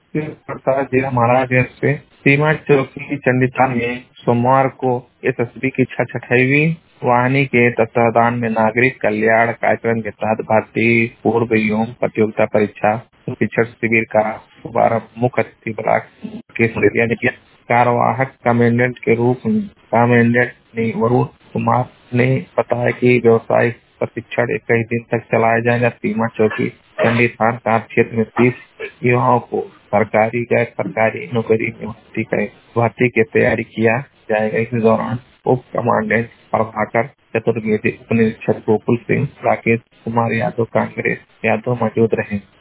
प्रसाद जिला महाराजगंज से सीमा चौकी चंडीताल में सोमवार को एसएसबी की 668वीं वाहिनी के तत्वावधान में नागरिक कल्याण कार्यक्रम के तहत भारतीय पूर्व एवं प्रतियोगिता परीक्षा प्रशिक्षण शिविर का शुभारंभ मुख्य अतिथि ब्लॉक के सुरेलिया ने किया। कार्यवाहक कमांडेंट के रूप में कमांडेंट ने वरुण कुमार ने बताया कि व्यवसायिक प्रशिक्षण 21 दिन तक चलाया जाएगा। सीमा चौकी चंडी थाना कार्य क्षेत्र में 30 युवाओं को सरकारी गैर सरकारी नौकरी में भर्ती की तैयारी किया जाएगा। इस दौरान उप कमांडेंट प्रभाकर चतुर्वेदी, उप निरीक्षक गोकुल सिंह, राकेश कुमार यादव, कांग्रेस यादव मौजूद रहे।